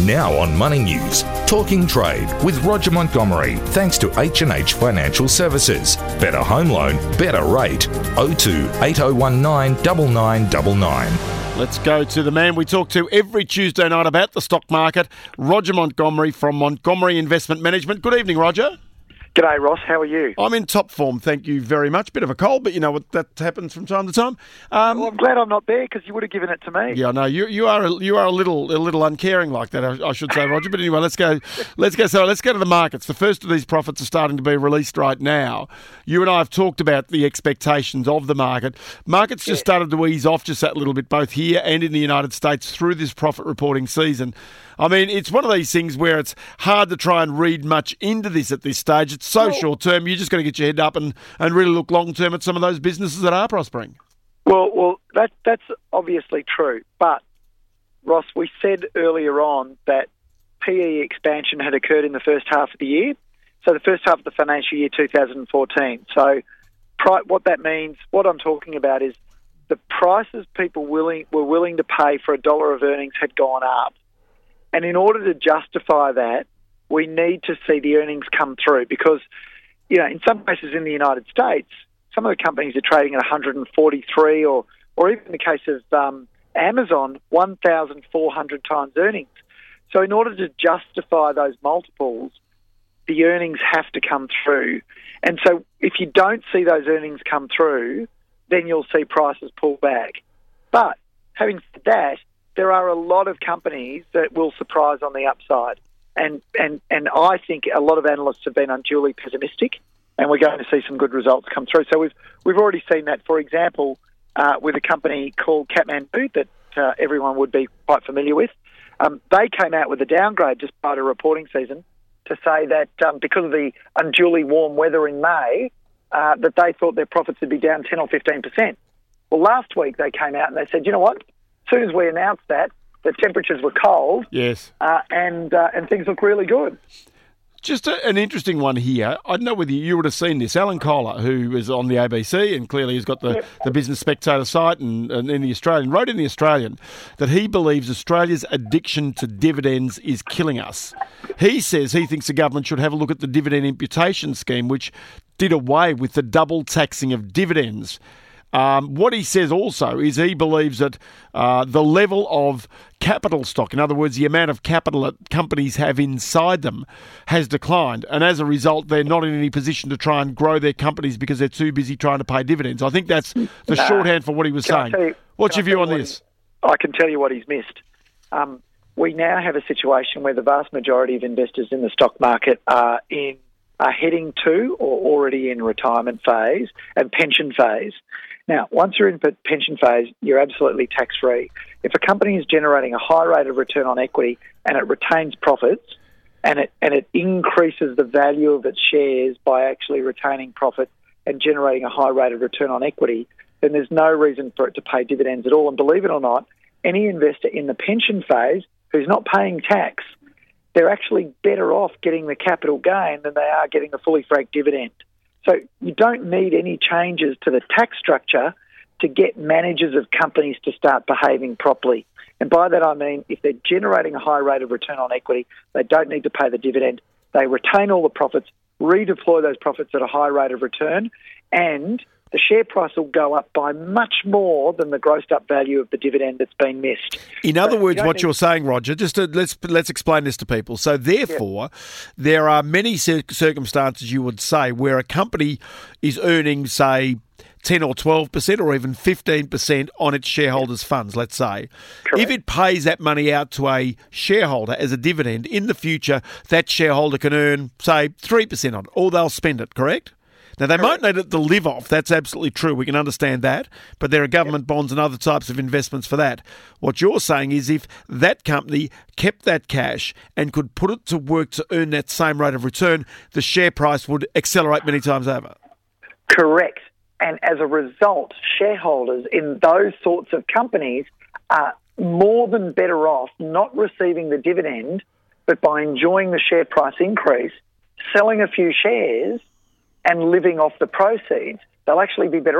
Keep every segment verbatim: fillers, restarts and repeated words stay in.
Now on Money News, Talking Trade with Roger Montgomery, thanks to H and H Financial Services. Better home loan, better rate. oh two eight oh one nine nine nine nine nine. Let's go to the man we talk to every Tuesday night about the stock market, Roger Montgomery from Montgomery Investment Management. Good evening, Roger. G'day, Ross. How are you? I'm in top form, thank you very much. Bit of a cold, but you know what, that happens from time to time. Um, well, I'm glad I'm not there because you would have given it to me. Yeah, no, you you are a, you are a little a little uncaring like that, I, I should say, Roger. But anyway, let's go. Let's go. So let's go to the markets. The first of these profits are starting to be released right now. You and I have talked about the expectations of the market. Markets just yeah. started to ease off just that little bit, both here and in the United States through this profit reporting season. I mean, it's one of these things where it's hard to try and read much into this at this stage. It's so well, short term. You just got to get your head up and, and really look long term at some of those businesses that are prospering. Well, well, that that's obviously true. But Ross, we said earlier on that P E expansion had occurred in the first half of the year. So the first half of the financial year two thousand fourteen. So what that means, what I'm talking about is the prices people willing were willing to pay for a dollar of earnings had gone up. And in order to justify that, we need to see the earnings come through because, you know, in some cases in the United States, some of the companies are trading at one hundred forty-three or, or even in the case of um, Amazon, one thousand four hundred times earnings. So in order to justify those multiples, the earnings have to come through. And so if you don't see those earnings come through, then you'll see prices pull back. But having said that, there are a lot of companies that will surprise on the upside. And, and, and I think a lot of analysts have been unduly pessimistic, and we're going to see some good results come through. So we've we've already seen that, for example, uh, with a company called Kathmandu that uh, everyone would be quite familiar with. Um, they came out with a downgrade just prior to reporting season to say that um, because of the unduly warm weather in May, uh, that they thought their profits would be down ten or fifteen percent. Well, last week they came out and they said, you know what? As soon as we announced that, the temperatures were cold, yes, uh, and uh, and things look really good. Just a, an interesting one here. I don't know whether you would have seen this. Alan Kohler, who is on the A B C and clearly has got the, yep. the Business Spectator site and, and in the Australian, wrote in the Australian that he believes Australia's addiction to dividends is killing us. He says he thinks the government should have a look at the dividend imputation scheme, which did away with the double taxing of dividends. Um, what he says also is he believes that uh, the level of capital stock, in other words, the amount of capital that companies have inside them, has declined. And as a result, they're not in any position to try and grow their companies because they're too busy trying to pay dividends. I think that's the nah, shorthand for what he was saying. You, What's your view on this? He, I can tell you what he's missed. Um, we now have a situation where the vast majority of investors in the stock market are in are heading to or already in retirement phase and pension phase. Now, once you're in pension phase, you're absolutely tax-free. If a company is generating a high rate of return on equity and it retains profits and it and it increases the value of its shares by actually retaining profit and generating a high rate of return on equity, then there's no reason for it to pay dividends at all. And believe it or not, any investor in the pension phase who's not paying tax, they're actually better off getting the capital gain than they are getting the fully franked dividend. So you don't need any changes to the tax structure to get managers of companies to start behaving properly. And by that I mean if they're generating a high rate of return on equity, they don't need to pay the dividend. They retain all the profits, redeploy those profits at a high rate of return, and the share price will go up by much more than the grossed up value of the dividend that's been missed. In other so words, you what you're saying, Roger, just to, let's let's explain this to people. So therefore, yeah. there are many cir- circumstances you would say where a company is earning, say, ten or twelve percent or even fifteen percent on its shareholders' yeah. funds, let's say. Correct. If it pays that money out to a shareholder as a dividend, in the future, that shareholder can earn, say, three percent on it, or they'll spend it, correct? Now, they might need it to live off. That's absolutely true. We can understand that. But there are government yep. bonds and other types of investments for that. What you're saying is if that company kept that cash and could put it to work to earn that same rate of return, the share price would accelerate many times over. Correct. And as a result, shareholders in those sorts of companies are more than better off not receiving the dividend, but by enjoying the share price increase, selling a few shares and living off the proceeds, they'll actually be better off.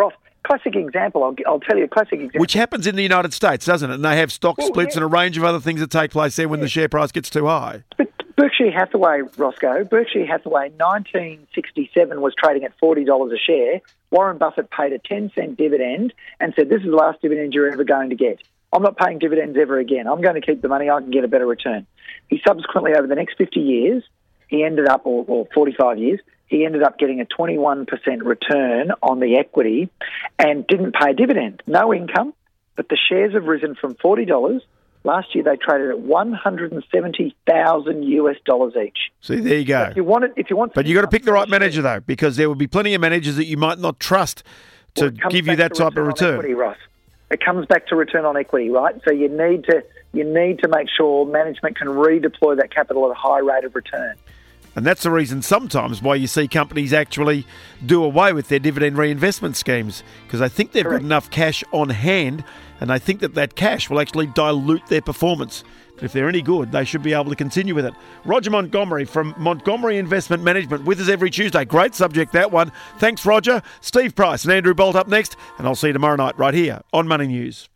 classic example. I'll, I'll tell you a classic example. Which happens in the United States, doesn't it? And they have stock Well, splits yeah. and a range of other things that take place there when Yeah. the share price gets too high. But Berkshire Hathaway, Roscoe, Berkshire Hathaway, nineteen sixty-seven was trading at forty dollars a share. Warren Buffett paid a ten cent dividend and said, this is the last dividend you're ever going to get. I'm not paying dividends ever again. I'm going to keep the money. I can get a better return. He subsequently, over the next fifty years, he ended up, or, or forty-five years, he ended up getting a twenty-one percent return on the equity and didn't pay a dividend. No income, but the shares have risen from forty dollars. Last year they traded at one hundred seventy thousand US dollars each. See, there you go. If you want it, if you want, But you've got to pick the right manager, though, because there will be plenty of managers that you might not trust to Well, it comes give you back that to type of on return. Equity, Ross. It comes back to return on equity, right? So you need to you need to make sure management can redeploy that capital at a high rate of return. And that's the reason sometimes why you see companies actually do away with their dividend reinvestment schemes, because they think they've Correct. got enough cash on hand and they think that that cash will actually dilute their performance. But if they're any good, they should be able to continue with it. Roger Montgomery from Montgomery Investment Management with us every Tuesday. Great subject, that one. Thanks, Roger. Steve Price and Andrew Bolt up next, and I'll see you tomorrow night right here on Money News.